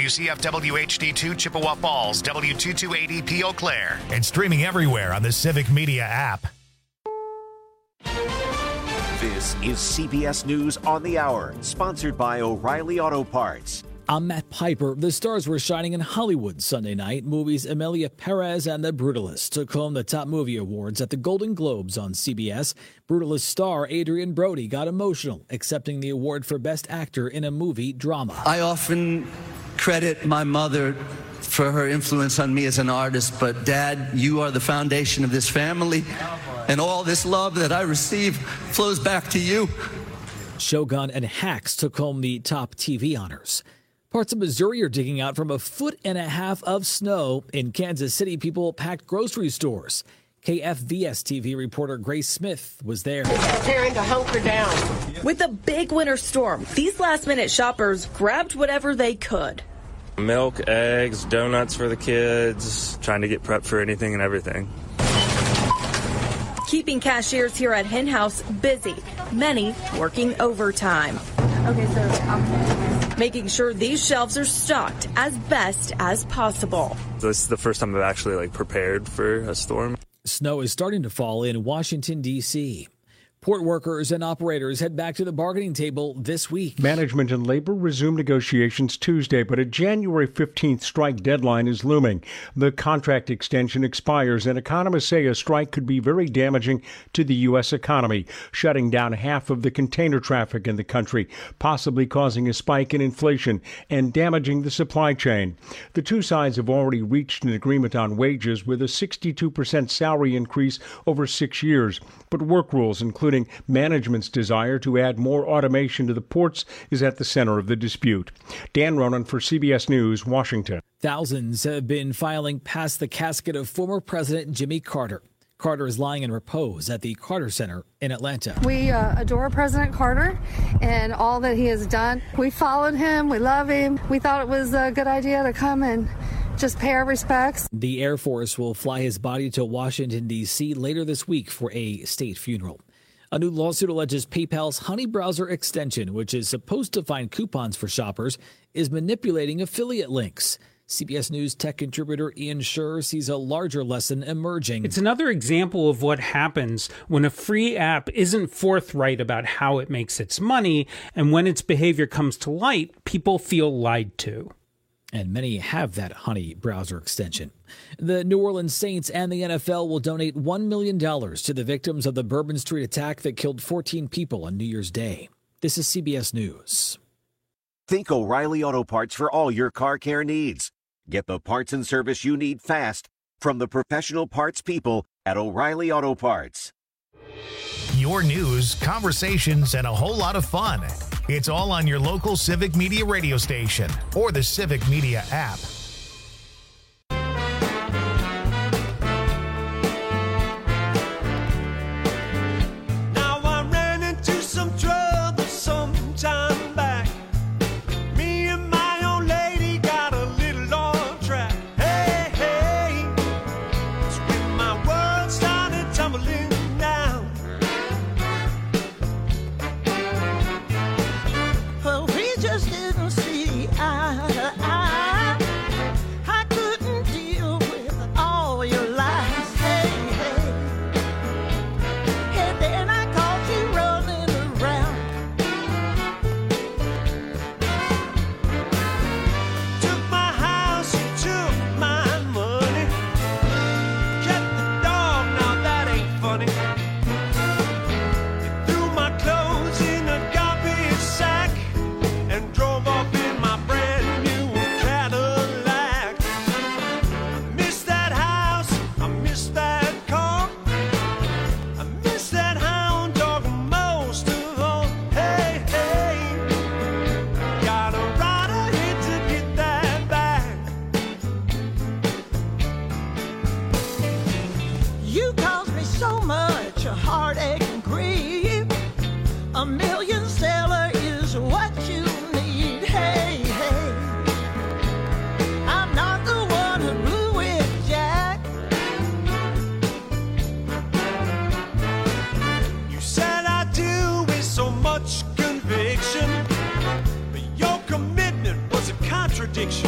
WCFW HD2 Chippewa Falls, W228EP Eau Claire, and streaming everywhere on the Civic Media app. This is CBS News on the Hour, sponsored by O'Reilly Auto Parts. I'm Matt Piper. The stars were shining in Hollywood Sunday night. Movies Emilia Perez and The Brutalist took home the top movie awards at the Golden Globes on CBS. Brutalist star Adrian Brody got emotional, accepting the award for Best Actor in a Movie Drama. I often credit my mother for her influence on me as an artist, but Dad, you are the foundation of this family, and all this love that I receive flows back to you. Shogun and Hacks took home the top TV honors. Parts of Missouri are digging out from 1.5 feet of snow. In Kansas City, people packed grocery stores. KFVS TV reporter Grace Smith was there. Preparing to hunker down. With a big winter storm, these last-minute shoppers grabbed whatever they could. Milk, eggs, donuts for the kids, trying to get prepped for anything and everything. Keeping cashiers here at Hen House busy, many working overtime. Okay, so making sure these shelves are stocked as best as possible. This is the first time I've actually prepared for a storm. Snow is starting to fall in Washington, D.C. Port workers and operators head back to the bargaining table this week. Management and labor resume negotiations Tuesday, but a January 15th strike deadline is looming. The contract extension expires, and economists say a strike could be very damaging to the U.S. economy, shutting down half of the container traffic in the country, possibly causing a spike in inflation and damaging the supply chain. The two sides have already reached an agreement on wages with a 62% salary increase over 6 years, but work rules, including management's desire to add more automation to the ports, is at the center of the dispute. Dan Ronan for CBS News, Washington. Thousands have been filing past the casket of former President Jimmy Carter. Carter is lying in repose at the Carter Center in Atlanta. we adore President Carter and all that he has done. We followed him. We love him. We thought it was a good idea to come and just pay our respects. The Air Force will fly his body to Washington, D.C. later this week for a state funeral. A new lawsuit alleges PayPal's Honey browser extension, which is supposed to find coupons for shoppers, is manipulating affiliate links. CBS News tech contributor Ian Scherr sees a larger lesson emerging. It's another example of what happens when a free app isn't forthright about how it makes its money, and when its behavior comes to light, people feel lied to. And many have that Honey browser extension. The New Orleans Saints and the NFL will donate $1 million to the victims of the Bourbon Street attack that killed 14 people on New Year's Day. This is CBS News. Think O'Reilly Auto Parts for all your car care needs. Get the parts and service you need fast from the professional parts people at O'Reilly Auto Parts. Your news, conversations, and a whole lot of fun. It's all on your local Civic Media radio station or the Civic Media app. Now I ran into some trouble some time back. Me and my old lady got a little off track. Hey, hey, it's when my world started tumbling down. Well, we just didn't see eye to eye.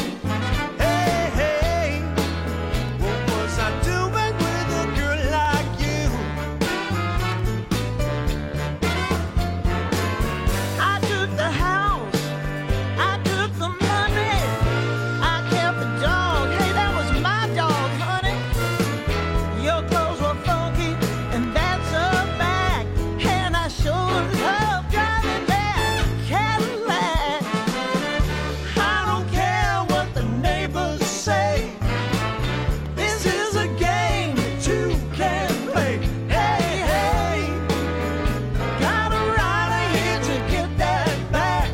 Hey, hey, what was I doing with a girl like you? I took the house, I took the money, I kept the dog. Hey, that was my dog, honey. Your clothes were funky, and that's a fact. And I sure love driving that Cadillac. I don't care what the neighbors say. This is a game that you can play. Hey, hey, got a rider here to get that back.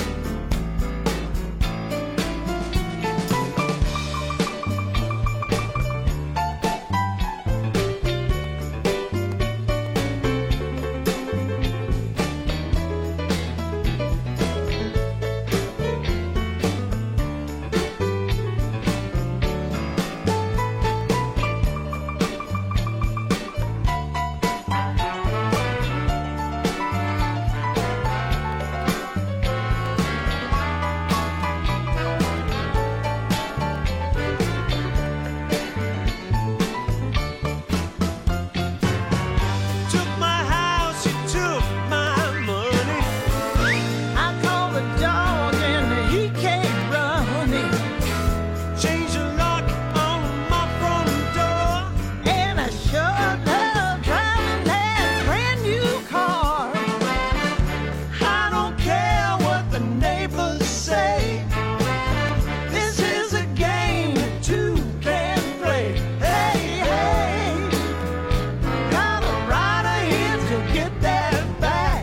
Took my house, you took my money. I called the dog, and he came running. Changed the lock on my front door. And I sure love driving that brand new car. I don't care what the neighbors say. This is a game that two can play. Hey, hey, got a rider here to get that back.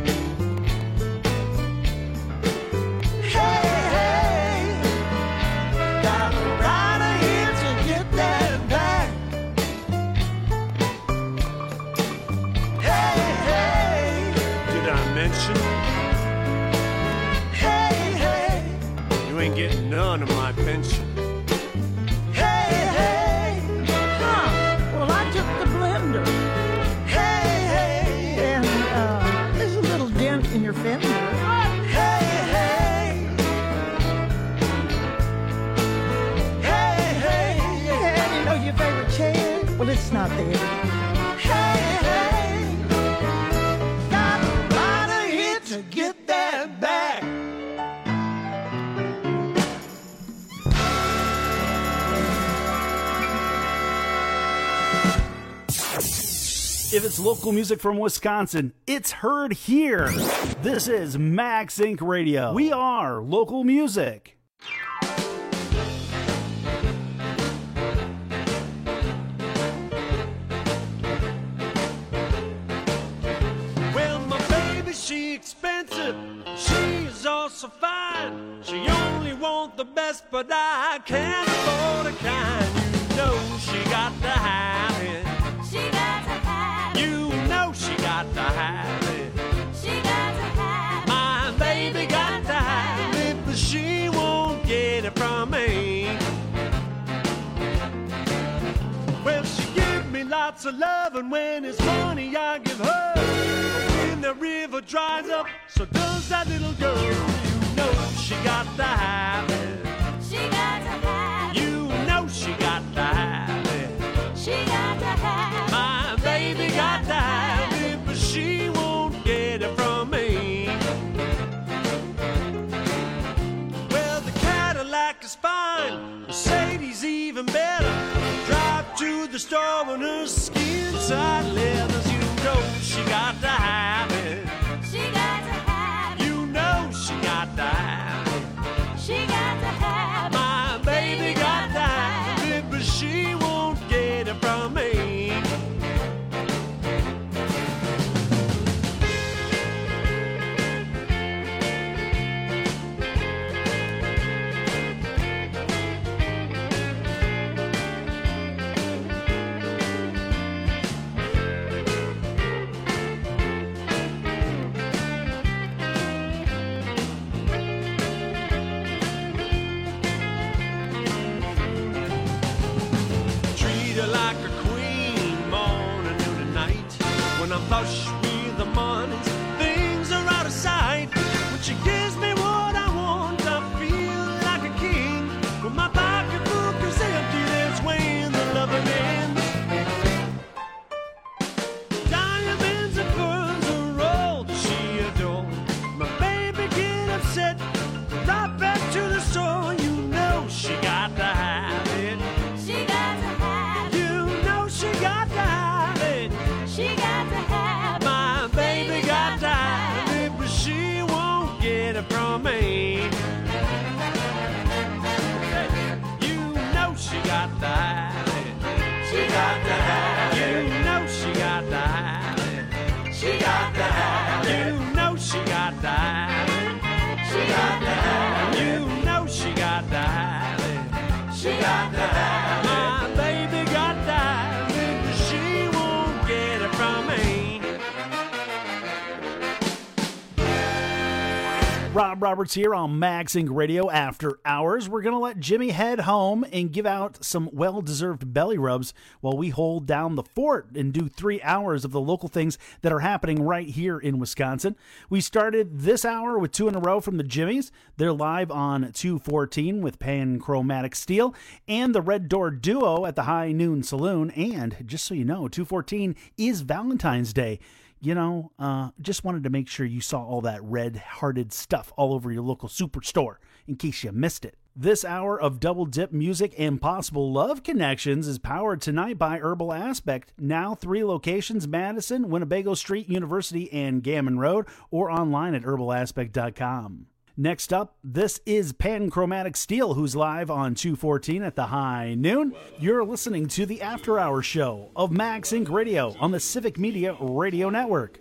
Hey, hey, got a rider here to get that back. Hey, hey, did I mention? Hey, hey, you ain't getting none of my pension. Hey, hey, Huh. Well, I took the blender, hey, hey, and there's a little dent in your fender. hey, hey, hey, hey, And you know your favorite chair? Well, it's not there. hey, hey, got a rider here to get that back. If it's local music from Wisconsin, it's heard here. This is Max Inc. Radio. We are local music. Well, my baby, she expensive. She's also fine. She only want the best, but I can't afford a kind. You know she got to have it. She got to have You know she got to have it. She got to have My baby got to have it, but she won't get it from me. Well, she give me lots of love, and when it's money I give her. When the river dries up, so does that little girl. You know she got to have it. She got to have You know she got to have it. She got to have My baby got to have it, but she won't get it from me. Well, the Cadillac is fine, Mercedes even better. Drive to the store on her skin side leathers. You know she got to have it. She got to have You know she got to have it. She got to have My baby got to have it, but she won't get it from me. I'm flush with the money, things are out of sight. When she gives me what I want, I feel like a king. have it. She got to have it. My baby got to have it, but she won't get it from me. Rob Roberts here on Max Inc. Radio After Hours. We're going to let Jimmy head home and give out some well-deserved belly rubs while we hold down the fort and do 3 hours of the local things that are happening right here in Wisconsin. We started this hour with 2 in a row from the Jimmies. They're live on 214 with Panchromatic Steel and the Red Door Duo at the High Noon Saloon. And just so you know, 214 is Valentine's Day. You know, just wanted to make sure you saw all that red-hearted stuff all over your local superstore in case you missed it. This hour of double dip music and possible love connections is powered tonight by Herbal Aspect. Now 3 locations: Madison, Winnebago Street, University, and Gammon Road, or online at herbalaspect.com. Next up, this is Panchromatic Steel, who's live on 214 at the High Noon. You're listening to the After Hours show of Max Inc. Radio on the Civic Media Radio Network.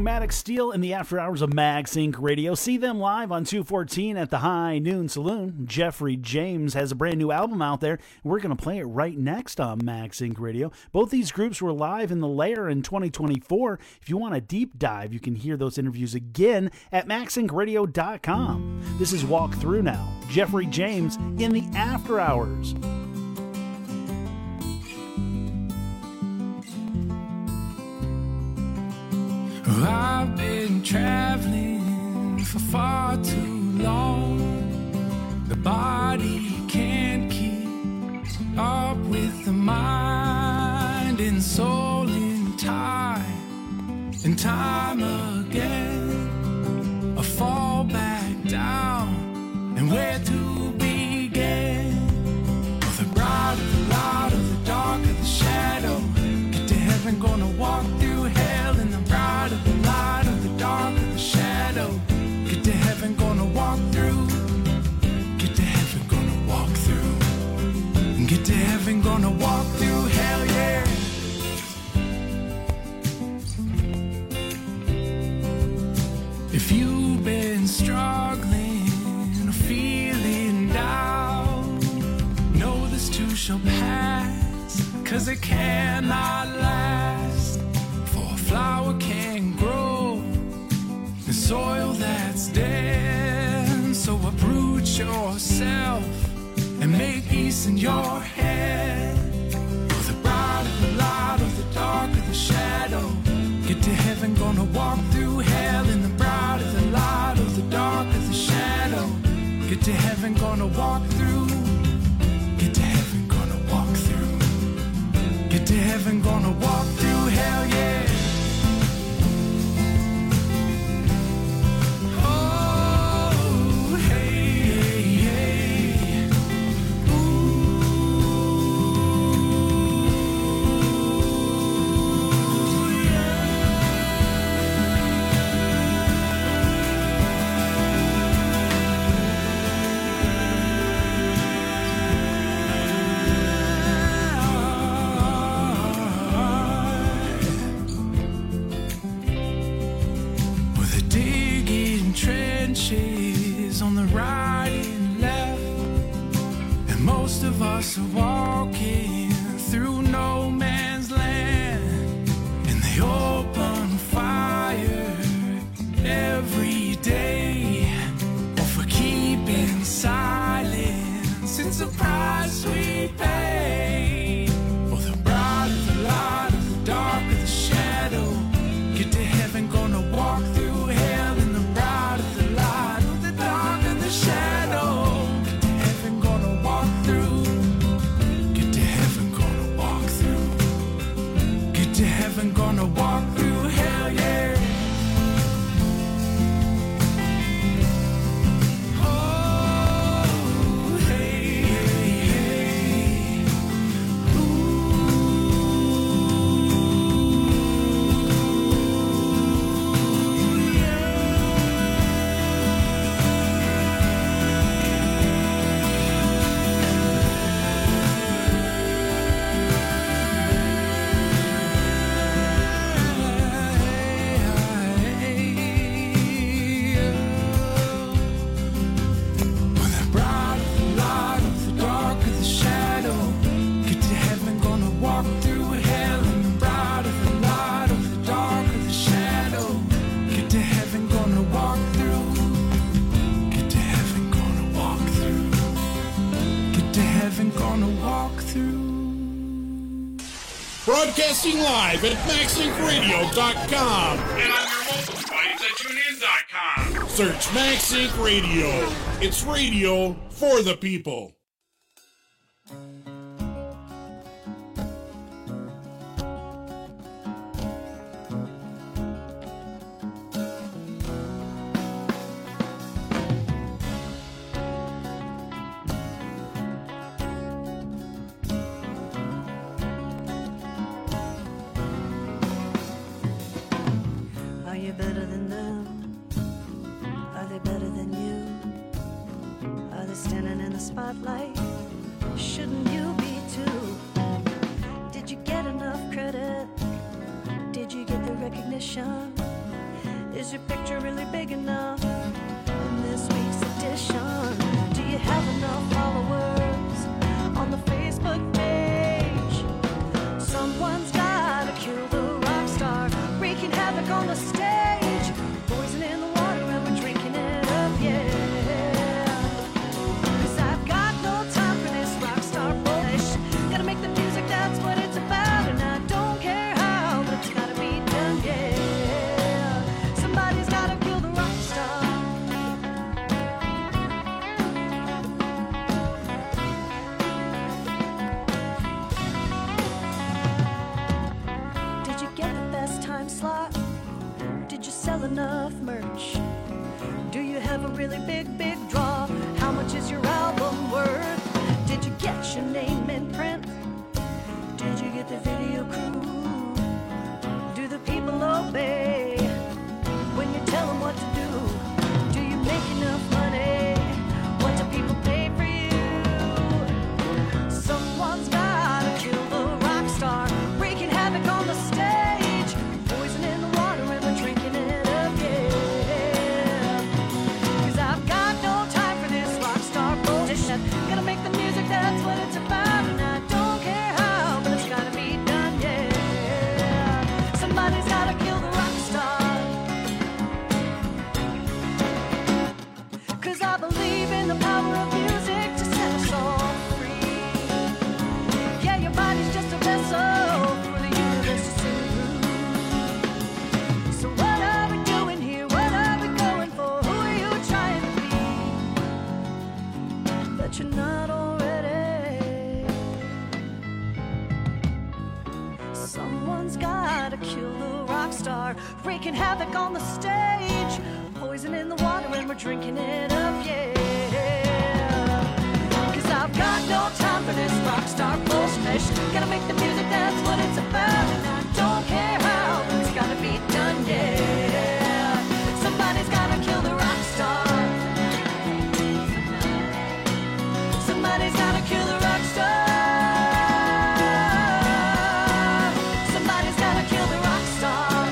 Chromatic Steel in the after hours of Mag Sync Radio. See them live on 214 at the High Noon Saloon. Jeffrey James has a brand new album out there. We're going to play it right next on Mag Sync Radio. Both these groups were live in the Lair in 2024. If you want a deep dive, you can hear those interviews again at magsyncradio.com. This is Walk Through Now. Jeffrey James in the after hours. I've been traveling for far too long. The body can't keep up with the mind and soul in time and time again. I fall back down, and where to begin? Well, the bright of the light of the dark of the shadow. Get to heaven, gonna walk through hell in the bright of the light of the dark of the shadow. Get to heaven, gonna walk through. Get to heaven, gonna walk through. And get to heaven, gonna walk through hell, yeah. If you've been struggling or feeling down, know this too shall pass, 'cause it cannot last. For a flower can grow in soil that's dead. So uproot yourself and make peace in your head. For the bright of the light of the dark of the shadow. Get to heaven, gonna walk through hell in the bright of the light of the dark of the shadow. Get to heaven, gonna walk through. Get to heaven, gonna walk through. Get to heaven, gonna walk through hell, yeah. Oh, hey, hey, hey. On the right and left, and most of us are walking through no man's land, and they open fire every day, or for keeping silence. It's a price we pay. For the bright of the light of the dark of the shadow. Get to heaven, gonna walk through hell in the bright of the light of the dark of the shadow. Get to heaven, gonna walk through. Get to heaven, gonna walk through. Get to heaven, gonna walk through hell, yeah. Oh, hey, hey, hey. Broadcasting live at MagSyncRadio.com and on your mobile device at TuneIn.com. Search MagSync Radio. It's radio for the people. Are you better than them? Are they better than you? Are they standing in the spotlight? Shouldn't you be too? Did you get enough credit? Did you get the recognition? Is your picture really big enough? In this week's edition, do you have enough followers on the Facebook page? Someone's gotta kill the rock star, wreaking havoc on the stage, poison in the water and we're drinking it up, yeah. 'Cause I've got no time for this rock star bullshit. Gotta make the music, that's what it's about, and I don't care how, but it's gotta be done, yeah. Somebody's gotta kill the rock star. Did you get the best time slot? Did you sell enough merch? Do you have a really big, big draw? How much is your album worth? Did you get your name in print? Did you get the video crew? Do the people obey when you tell them what to do? Do you make enough money? What do people pay for you? Someone's gotta kill the rock star, wreaking havoc on the stage, poison in the water and we're drinking it up, yeah. 'Cause I've got no time for this rock star bullshit. Gotta make the music, that's what it's about, and I don't care how, but it's gotta be done, yeah. Somebody's gotta kill the rock star. 'Cause I believe in the power of music to set us all free. Yeah, your body's just a vessel for the universe to sing through. So what are we doing here? What are we going for? Who are you trying to be that you're not already? Someone's gotta kill the rock star, wreaking havoc on the stage, poison in the water and we're drinking it up, yeah. 'Cause I've got no time for this rock star bullshit. Gotta make the music, that's what it's about, and I don't care how, but it's gotta be done, yeah. Somebody's gotta kill the rock star. Somebody's gotta kill the rock star. Somebody's gotta kill the rock star.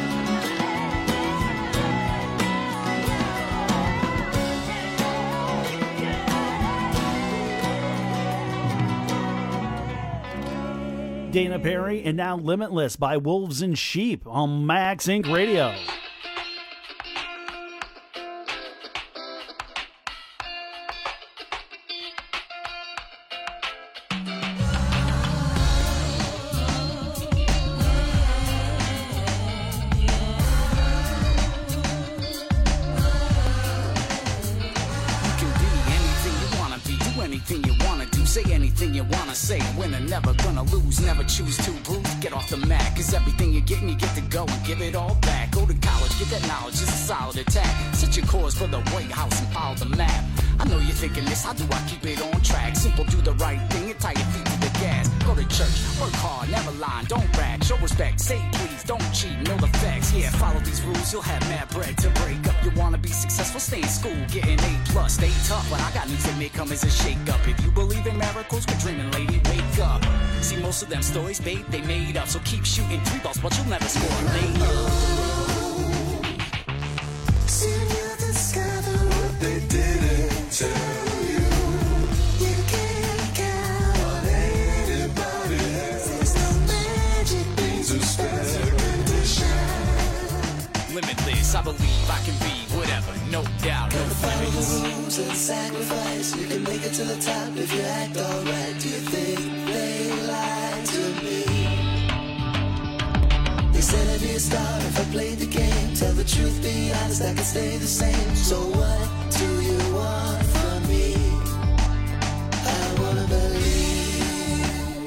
Dana Perry, and now Limitless by Wolves and Sheep on Max Inc. Radio. Anything you wanna do, say anything you wanna say. Winner, never gonna lose, never choose to bruise. Get off the mat, 'cause everything you're getting, you get to go and give it all back. Go to college, get that knowledge, it's a solid attack. Set your course for the White House and follow the map. I know you're thinking this, how do I keep it on track? Simple, do the right thing and tie your feet to the gas. Go to church, work hard, never lie, don't brag. Show respect, say please, don't cheat, know the facts. Yeah, follow these rules, you'll have mad bread to break up. You wanna be successful, stay in school, get an A+, stay tough. But I got news that may come as a shake-up. If you believe in miracles, quit dreaming, lady, wake up. See, most of them stories, babe, they made up. So keep shooting 3 balls, but you'll never score a layup. See, you discover what they didn't tell you. You can't count on anybody else. There's no magic things or special condition. Limitless, I believe I can be whatever, no doubt, no Follow the limits. rules and sacrifice. You can make it to the top if you act alright. Do you think they lied to me? They said I'd be a star if I played the game. Tell the truth, be honest, I can stay the same. So what do you want from me? I wanna believe.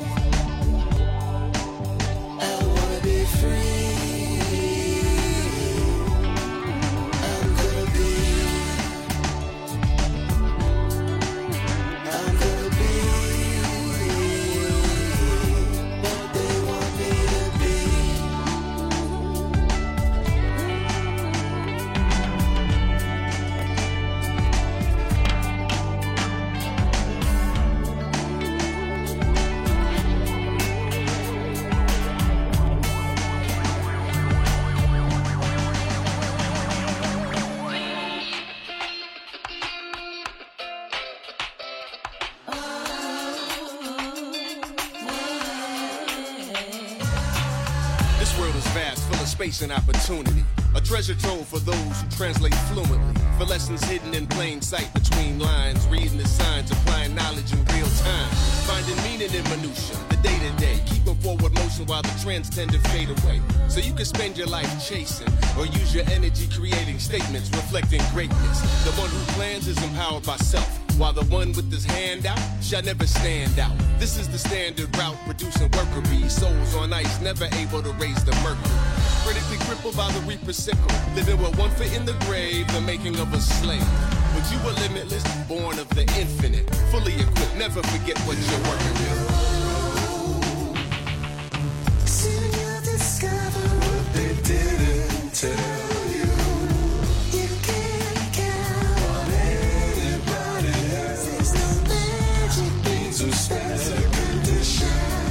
I wanna be free. vast, full of space and opportunity. A treasure trove for those who translate fluently. For lessons hidden in plain sight between lines. Reading the signs, applying knowledge in real time. Finding meaning in minutia, the day-to-day. Keeping forward motion while the trends tend to fade away. So you can spend your life chasing, or use your energy creating statements reflecting greatness. The one who plans is empowered by self, while the one with his hand out shall never stand out. This is the standard route, producing worker bees. Souls on ice, never able to raise the mercury. Critically crippled by the reaper sickle, living with one foot in the grave, the making of a slave. But you were limitless, born of the infinite, fully equipped, never forget what you're working with. Soon you'll discover what they didn't tell you. You can't count on anybody else. There's no magic beans or special condition.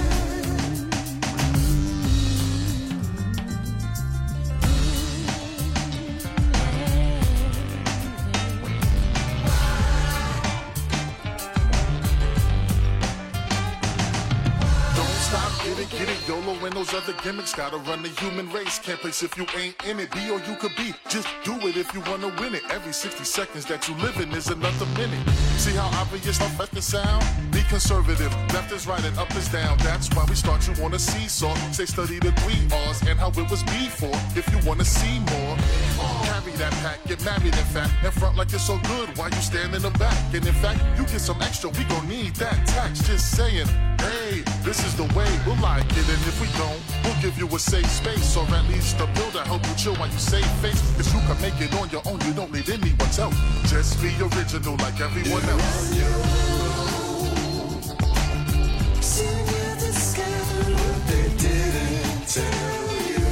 Get it, YOLO and those other gimmicks. Gotta run the human race. Can't place if you ain't in it. Be or you could be. Just do it if you wanna win it. Every 60 seconds that you living is another minute. See how obvious the fucking sound? Be conservative. Left is right and up is down. That's why we start you on a seesaw. Say study the 3 R's and how it was before. If you wanna see more, carry that pack. Get married in fact. And front like you're so good while you stand in the back. And in fact, you get some extra. We gon' need that tax. Just saying, hey, this is the way. We'll like it, and if we don't, we'll give you a safe space, or at least a builder help you chill while you save face. If you can make it on your own, you don't need anyone's help. Just be original like everyone else. Soon you'll discover what they didn't tell you.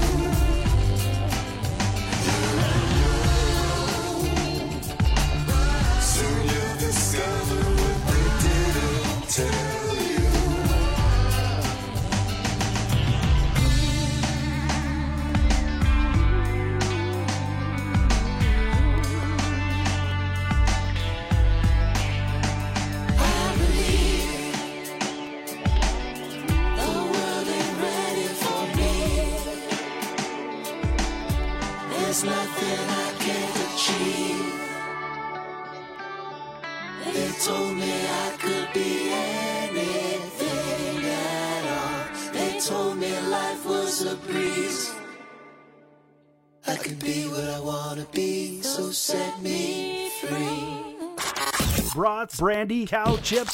Soon you'll discover what they didn't tell you. There's nothing I can't achieve. They told me I could be anything at all. They told me life was a breeze. I can be what I wanna be, so set me free. Brats, brandy, cow chips,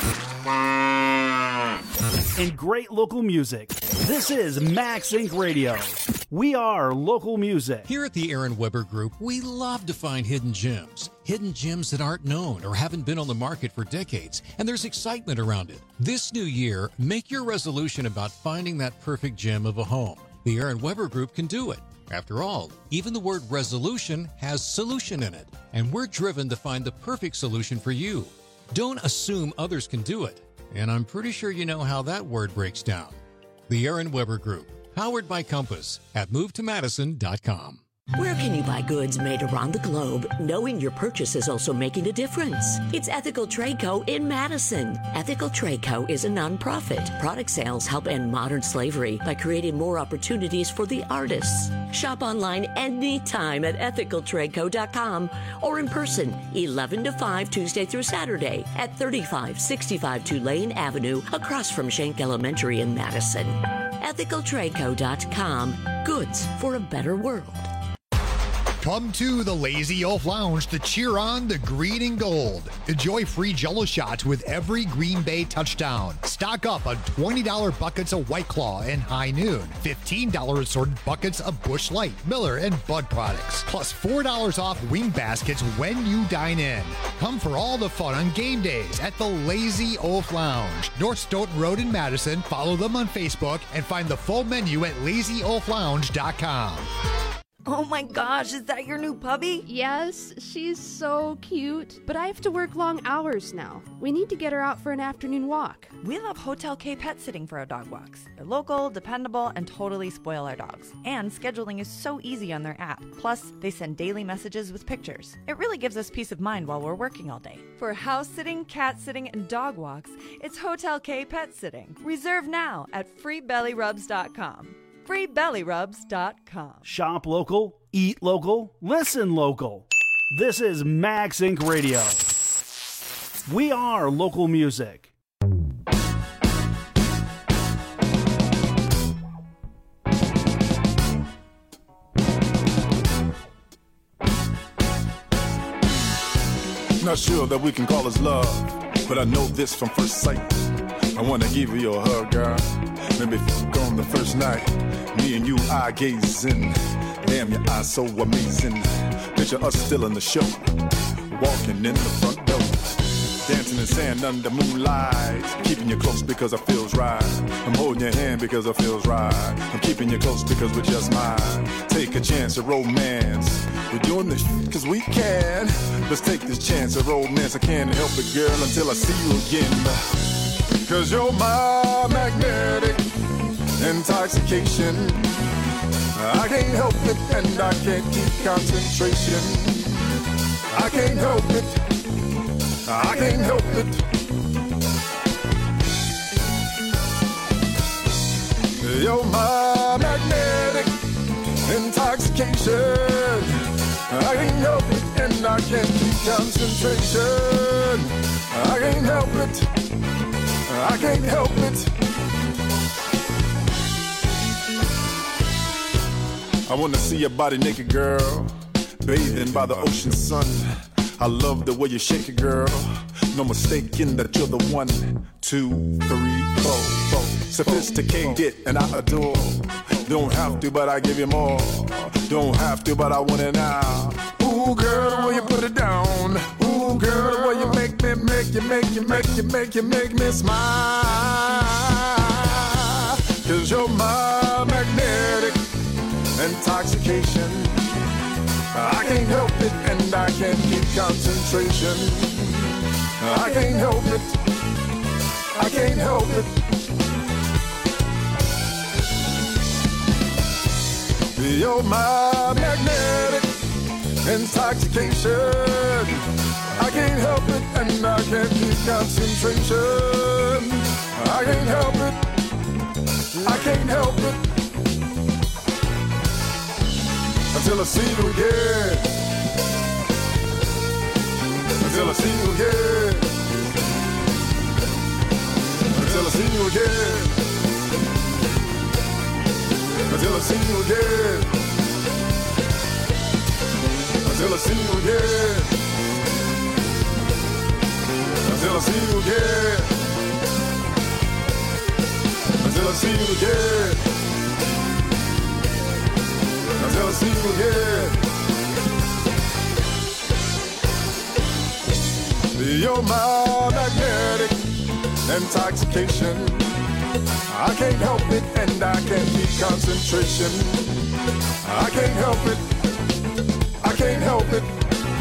and great local music. This is Max Inc. Radio. We are local music. Here at the Aaron Weber Group, we love to find hidden gems that aren't known or haven't been on the market for decades, and there's excitement around it. This new year, make your resolution about finding that perfect gem of a home. The Aaron Weber Group can do it. After all, even the word resolution has solution in it, and we're driven to find the perfect solution for you. Don't assume others can do it, and I'm pretty sure you know how that word breaks down. The Aaron Weber Group, powered by Compass at MoveToMadison.com. Where can you buy goods made around the globe, knowing your purchase is also making a difference? It's Ethical Trade Co. in Madison. Ethical Trade Co. is a nonprofit. Product sales help end modern slavery by creating more opportunities for the artists. Shop online anytime at ethicaltradeco.com or in person 11 to 5 Tuesday through Saturday at 3565 Tulane Avenue across from Schenck Elementary in Madison. ethicaltradeco.com. Goods for a better world. Come to the Lazy Elf Lounge to cheer on the green and gold. Enjoy free Jell-O shots with every Green Bay touchdown. Stock up on $20 buckets of White Claw and High Noon. $15 assorted buckets of Busch Light, Miller, and Bud products. Plus $4 off wing baskets when you dine in. Come for all the fun on game days at the Lazy Elf Lounge. North Stoughton Road in Madison. Follow them on Facebook and find the full menu at LazyElfLounge.com. Oh my gosh, is that your new puppy? Yes, she's so cute. But I have to work long hours now. We need to get her out for an afternoon walk. We love Hotel K Pet Sitting for our dog walks. They're local, dependable, and totally spoil our dogs. And scheduling is so easy on their app. Plus, they send daily messages with pictures. It really gives us peace of mind while we're working all day. For house sitting, cat sitting, and dog walks, it's Hotel K Pet Sitting. Reserve now at freebellyrubs.com. SugarFreeBellyRubs.com. Shop local, eat local, listen local. This is Max Inc. Radio. We are local music. Not sure that we can call this love, but I know this from first sight. I wanna give you a hug, girl. Maybe fuck on the first night. Me and you eye gazing. Damn, your eyes so amazing. Picture us still in the show, walking in the front door, dancing in sand under moonlight. Keeping you close because it feels right. I'm holding your hand because it feels right. I'm keeping you close because we're just mine. Take a chance of romance. We're doing this cause we can. Let's take this chance of romance. I can't help it, girl, until I see you again. Cause you're my magnetic intoxication. I can't help it and I can't keep concentration. I can't help it. I can't help it. You're my magnetic intoxication. I can't help it and I can't keep concentration. I can't help it. I can't help it. I wanna see your body naked, girl, bathing by the ocean sun. I love the way you shake it, girl. No mistaking that you're the 1, 2, 3, 4. Sophisticated and I adore. Don't have to, but I give you more. Don't have to, but I want it now. Ooh, girl, the way you put it down. Ooh, girl, the way you make me smile. Cause you're my magnetic intoxication. I can't help it and I can't keep concentration. I can't help it. I can't help it. You're my magnetic intoxication. I can't help it and I can't keep concentration. I can't help it. I can't help it. Until I see you again. Until I see you again. Until I see you again. Until I see you again. Until I see you again. Until I see you again. Until I see you again. Until I see you again. You're my magnetic intoxication. I can't help it and I can't keep concentration. I can't help it. I can't help it.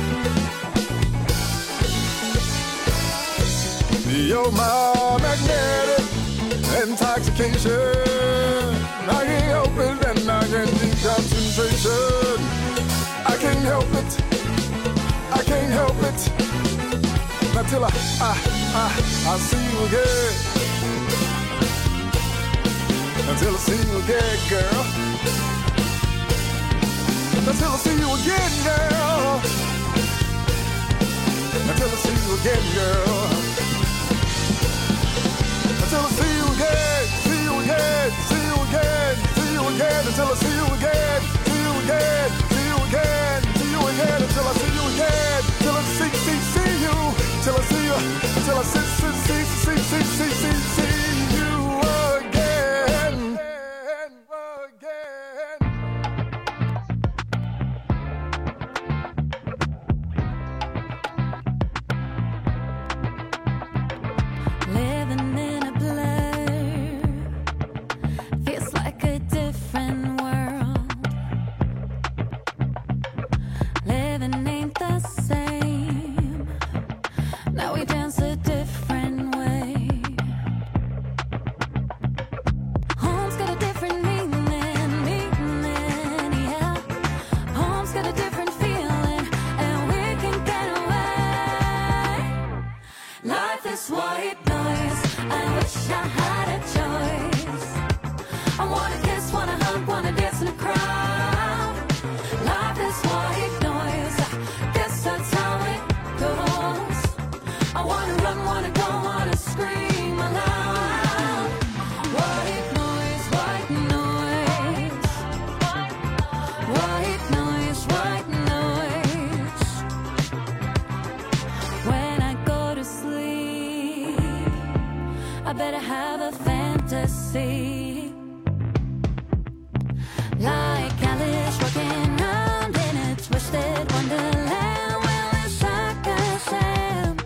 You're my magnetic intoxication. I can't help it and I can't keep concentration. I can't help it. I can't help it. Until I see you again. Until I see you again, girl. Until I see you again, girl. Until I see you again, girl. Until I see you again, see you again, see you again, see you again. Until I see you again, see you again, see you again, see you again. Until I see you again, till I see you. Till I see you, till I see you again. Living in a blur feels like a different world. Living ain't the same. Now we dance a different I better have a fantasy. Like Alice walking round in a twisted wonderland. Well, it's like I said,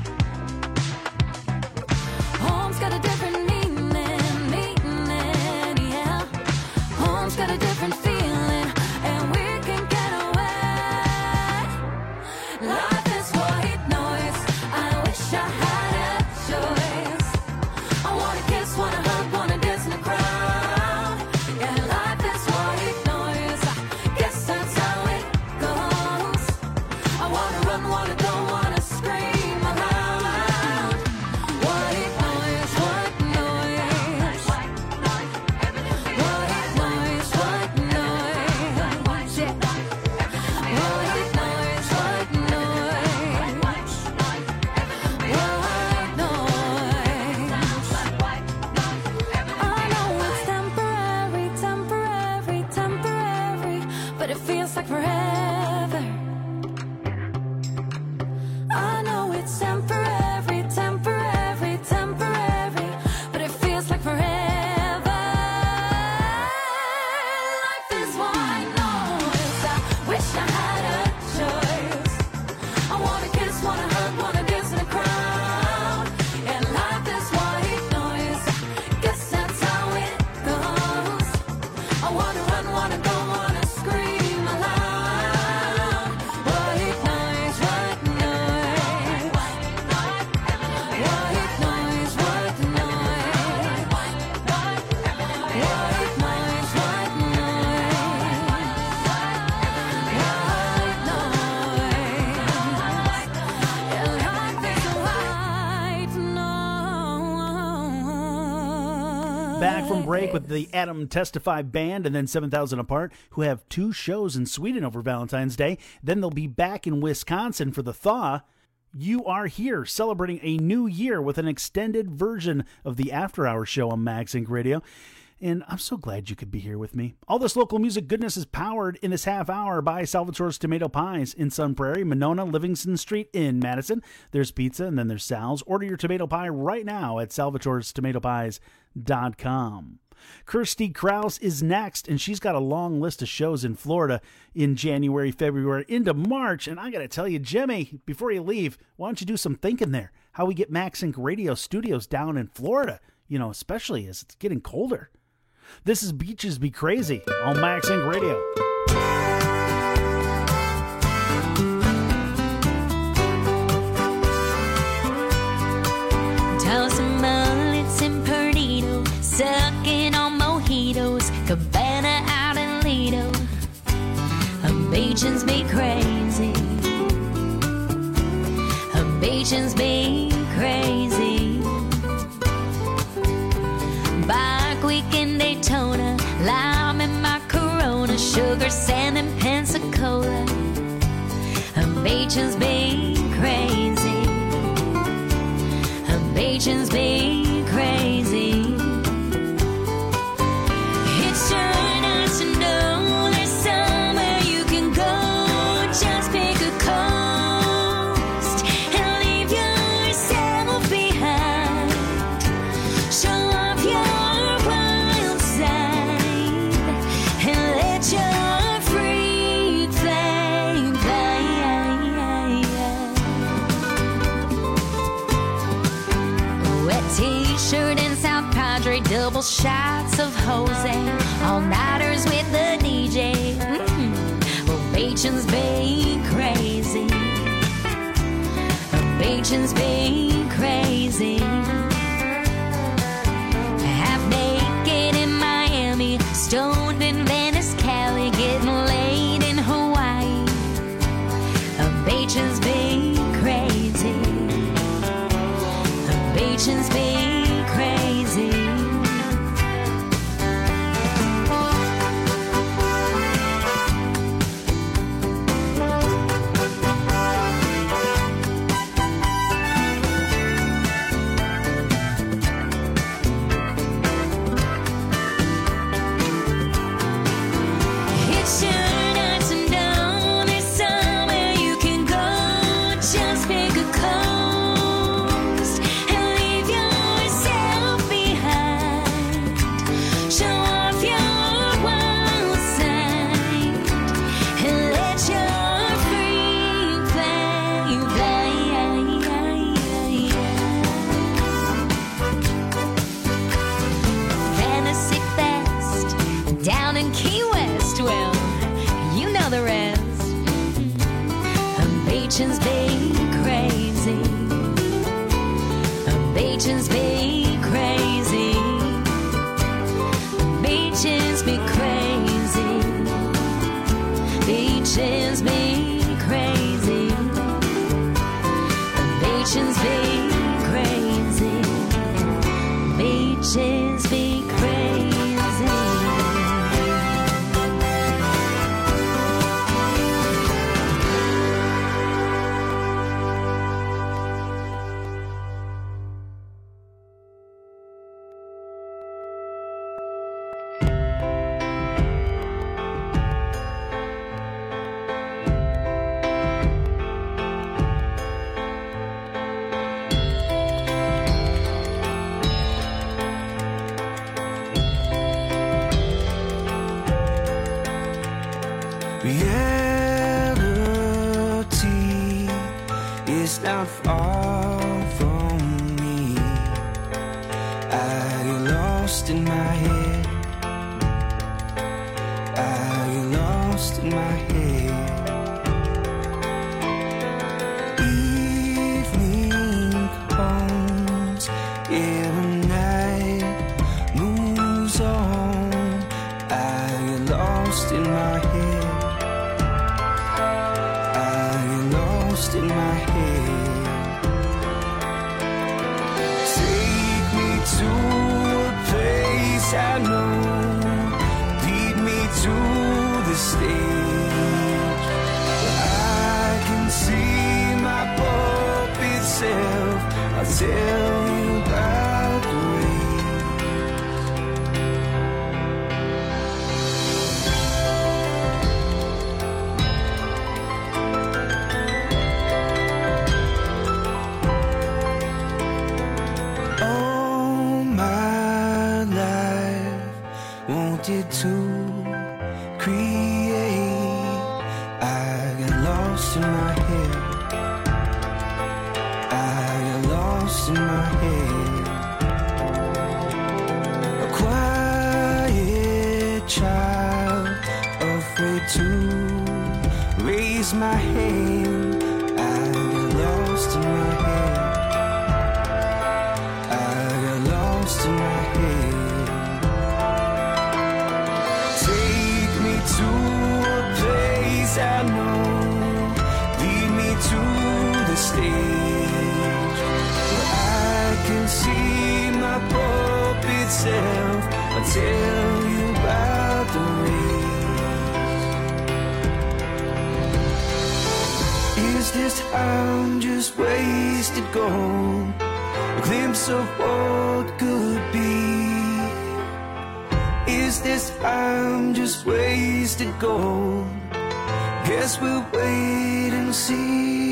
home's got a different meaning, yeah. Home's got a different feeling, and we can get away. Life is white noise. I wish I had a choice. I wanna kiss, wanna hug, wanna dance in the crowd. Yeah, life is white noise. I guess that's how it goes. I wanna run, wanna go, wanna scream aloud. White noise, white noise. White noise, white noise, white noise. White noise, white I know it's temporary, temporary, temporary, but it feels like forever. I know it's temporary, temporary, temporary, but it feels like forever. Life is white noise. I wish I had a choice. I wanna kiss, wanna hug, wanna dance in the crowd. And life is white noise. Guess that's how it goes. I wanna run, wanna go, wanna scream aloud. White noise, white noise. White noise, white noise. White noise, white noise. Back from break with the Adam Testify Band and then 7,000 Apart, who have 2 shows in Sweden over Valentine's Day. Then they'll be back in Wisconsin for the Thaw. You are here celebrating a new year with an extended version of the After Hours show on Max Inc. Radio. And I'm so glad you could be here with me. All this local music goodness is powered in this half hour by Salvatore's Tomato Pies in Sun Prairie, Monona, Livingston Street in Madison. There's pizza and then there's Sal's. Order your tomato pie right now at salvatorestomatopies.com. Kirsty Krause is next, and she's got a long list of shows in Florida in January, February, into March. And I got to tell you, Jimmy, before you leave, why don't you do some thinking there? How we get Max Inc. Radio studios down in Florida, especially as it's getting colder. This is Beaches Be Crazy on Max Inc. Radio. Tossing mullets in Perdido, sucking on mojitos, Cabana out in Lido. Beaches be crazy. Beaches be crazy. Bike week in Daytona, lime in my Corona, sugar sand in Pensacola. Beaches be crazy. Beaches be crazy. It's sure nice to know there's somewhere you can go. Just pick a coast and leave yourself behind. Show off your wild side and let your freak flame fly. Wet t-shirt and South Padre, double shots of Jose, all-nighters with the DJ. Well, Beachin's be crazy. Beachin's be crazy. Half naked in Miami, stoned in Venice, Cali, getting laid in Hawaii. Beachin's be crazy. Beachin's be crazy. Bajan's be crazy. Bajan's be crazy. Bajan's be crazy. Bajan's be crazy. Bajan's be crazy. Bajan's be crazy. Reality is not far from me. I get lost in my head. I get lost in my head. Evening comes, yeah, the night moves on. I get lost in my head. In my head, take me to a place I know, lead me to the stage where I can see my puppet self. I'll tell you about the race. To create, I get lost in my head. I get lost in my head. A quiet child, afraid to raise my hand. I get lost in my head. I get lost in my head. To a place I know, lead me to the stage where I can see my puppet self. I'll tell you about the race. Is this time just wasted gold? A glimpse of what could be? Is this time just wasted gold? Guess we'll wait and see.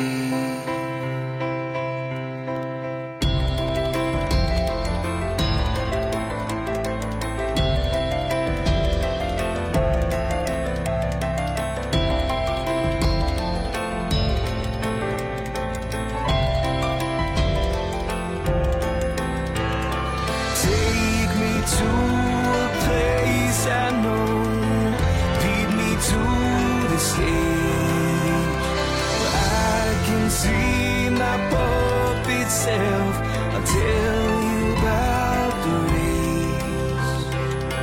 Take me to a place I know, lead me to the stage where I can see my puppet self. I'll tell you about the race.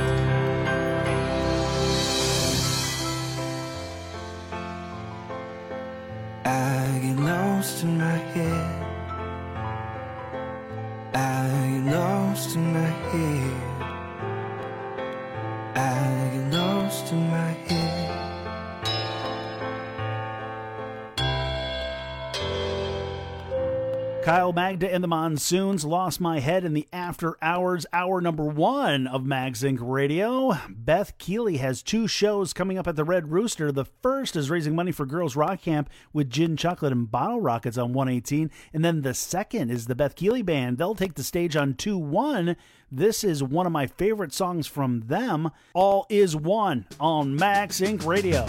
I get lost in my head. I get lost in my head. I get lost in my head. Kyle Magda and the Monsoons, Lost My Head in the After Hours, hour number 1 of Mags Inc. Radio. Beth Keeley has 2 shows coming up at the Red Rooster. The first is raising money for Girls Rock Camp with Gin Chocolate and Bottle Rockets on 118. And then the second is the Beth Keeley Band. They'll take the stage on 2-1. This is one of my favorite songs from them, All Is One, on Mags Inc. Radio.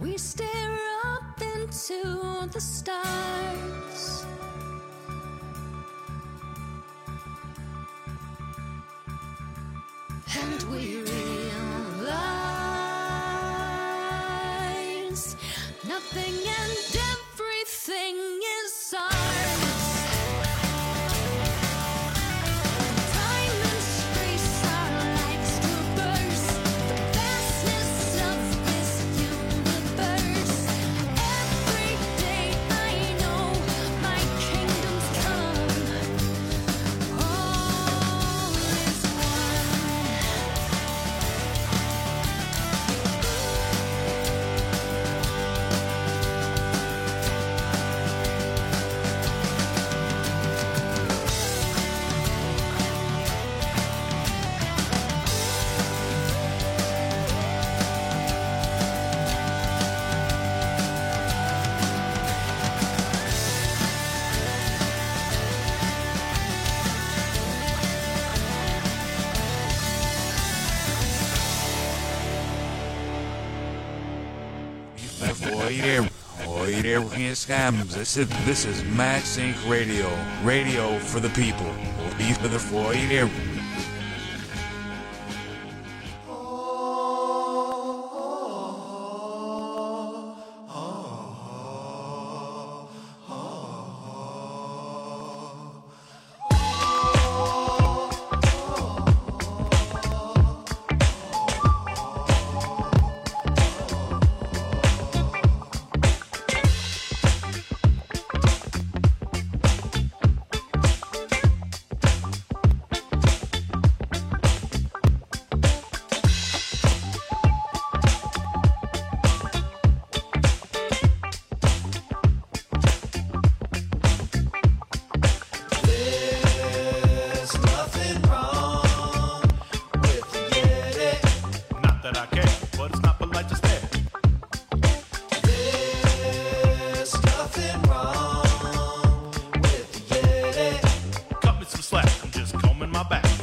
We stare up into the stars. And we realize nothing and everything is ours. Time and space are like stroopers, the vastness of this universe. Every day I know my kingdom's come. All is This is Max Inc. Radio. Radio for the people. For the foyer. There's nothing wrong with the Yeti. Not that I care, but it's not polite to stare. There's nothing wrong with the Yeti. Cut me some slack, I'm just combing my back.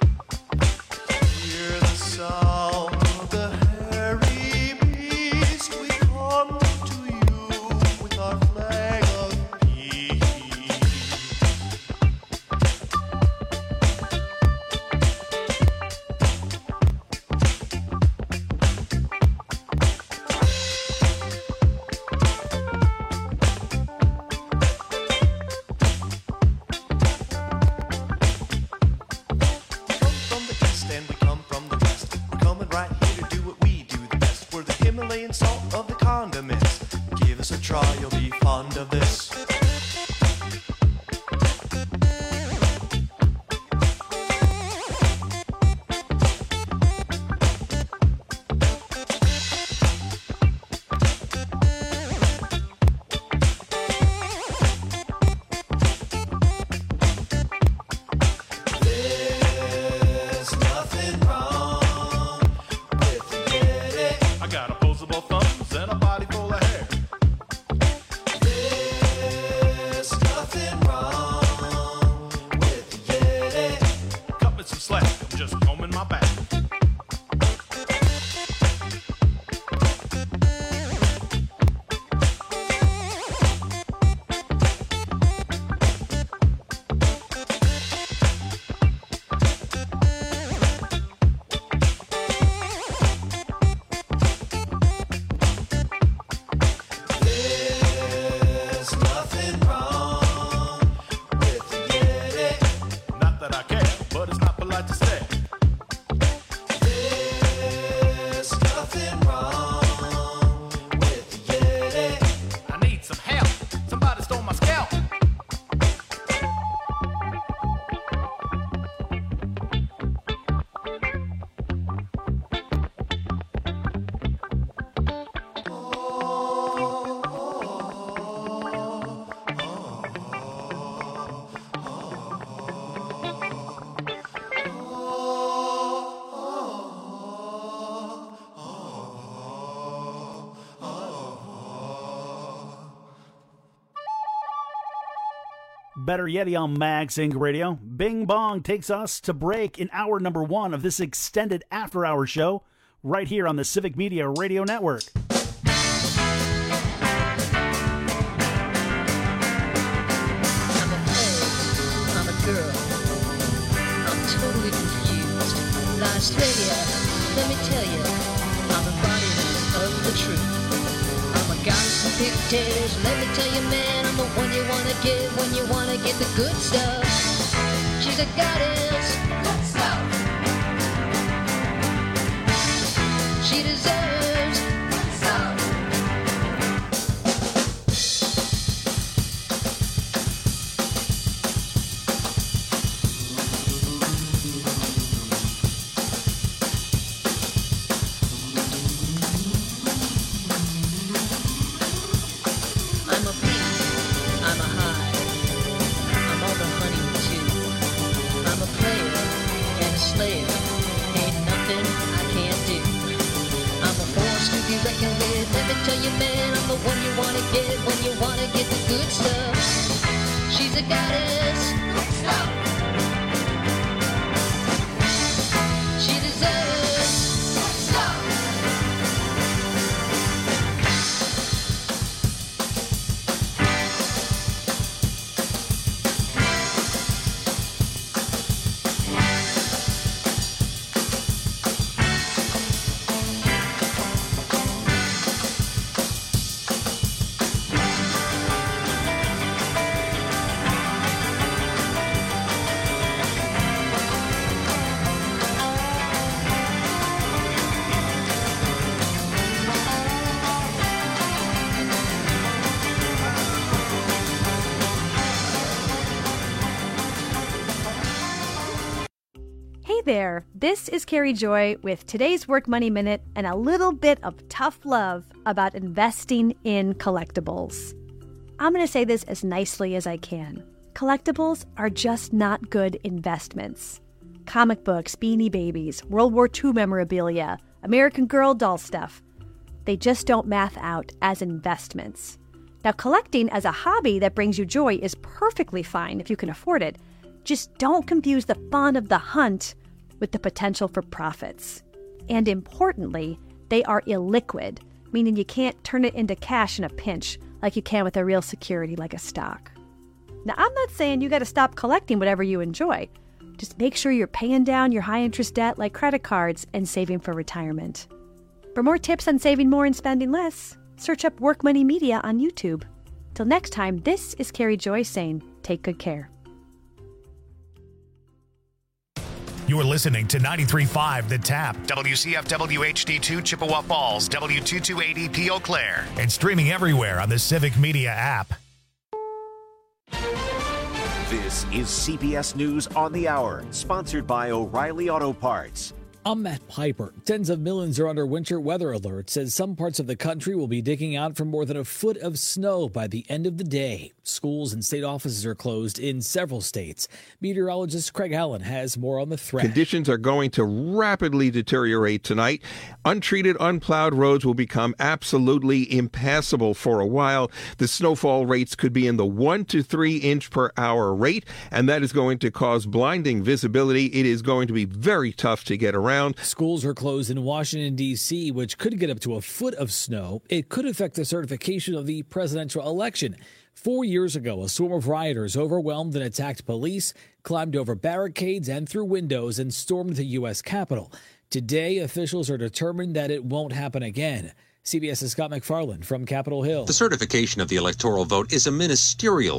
Hear the sound of the hairy beast. We come to you with our flag of peace. From the east and we come from the west. We're coming right here to do what we do the best. We're the Himalayan salt of the condiments. Give us a try, you'll be fond of this. There's nothing wrong with the Yeti. I got opposable thumbs and a body full of hair. There's nothing wrong with the Yeti. Cut me some slack, I'm just combing my back. There's nothing wrong with the Yeti. Not that I care, but it's not polite to stare. There's nothing wrong with the Yeti. I need some help. Somebody stole my scalp. Better Yeti on Max Inc. Radio. Bing Bong takes us to break in hour number 1 of this extended after-hour show right here on the Civic Media Radio Network. Australia, let me tell you, I'm embodiment of the truth. I'm a goddess of pigtails, let me tell you, man, I'm the one you wanna get when you wanna get the good stuff. She's a goddess. Good stuff. She deserves good stuff. I'm a bee, I'm a hive, I'm all the honey too. I'm a player and a slave, ain't nothing I can't do. I'm a force to be reckoned with, let me tell you, man, I'm the one you wanna get when you wanna get the good stuff. She's a goddess. Good stuff. She deserves good stuff. Hey there, this is Carrie Joy with today's Work Money Minute and a little bit of tough love about investing in collectibles. I'm going to say this as nicely as I can. Collectibles are just not good investments. Comic books, Beanie Babies, World War II memorabilia, American Girl doll stuff. They just don't math out as investments. Now, collecting as a hobby that brings you joy is perfectly fine if you can afford it. Just don't confuse the fun of the hunt with the potential for profits. And importantly, they are illiquid, meaning you can't turn it into cash in a pinch like you can with a real security like a stock. Now, I'm not saying you got to stop collecting whatever you enjoy. Just make sure you're paying down your high-interest debt like credit cards and saving for retirement. For more tips on saving more and spending less, search up Work Money Media on YouTube. Till next time, this is Carrie Joy saying, take good care. You're listening to 93.5 The Tap, WCFW HD2 Chippewa Falls, W228EP Eau Claire, and streaming everywhere on the Civic Media app. This is CBS News on the Hour, sponsored by O'Reilly Auto Parts. I'm Matt Piper. Tens of millions are under winter weather alerts as some parts of the country will be digging out for more than a foot of snow by the end of the day. Schools and state offices are closed in several states. Meteorologist Craig Allen has more on the threat. Conditions are going to rapidly deteriorate tonight. Untreated, unplowed roads will become absolutely impassable for a while. The snowfall rates could be in the 1 to 3 inch per hour rate, and that is going to cause blinding visibility. It is going to be very tough to get around. Schools are closed in Washington, D.C., which could get up to a foot of snow. It could affect the certification of the presidential election. 4 years ago, a swarm of rioters overwhelmed and attacked police, climbed over barricades and through windows, and stormed the U.S. Capitol. Today, officials are determined that it won't happen again. CBS's Scott McFarland from Capitol Hill. The certification of the electoral vote is a ministerial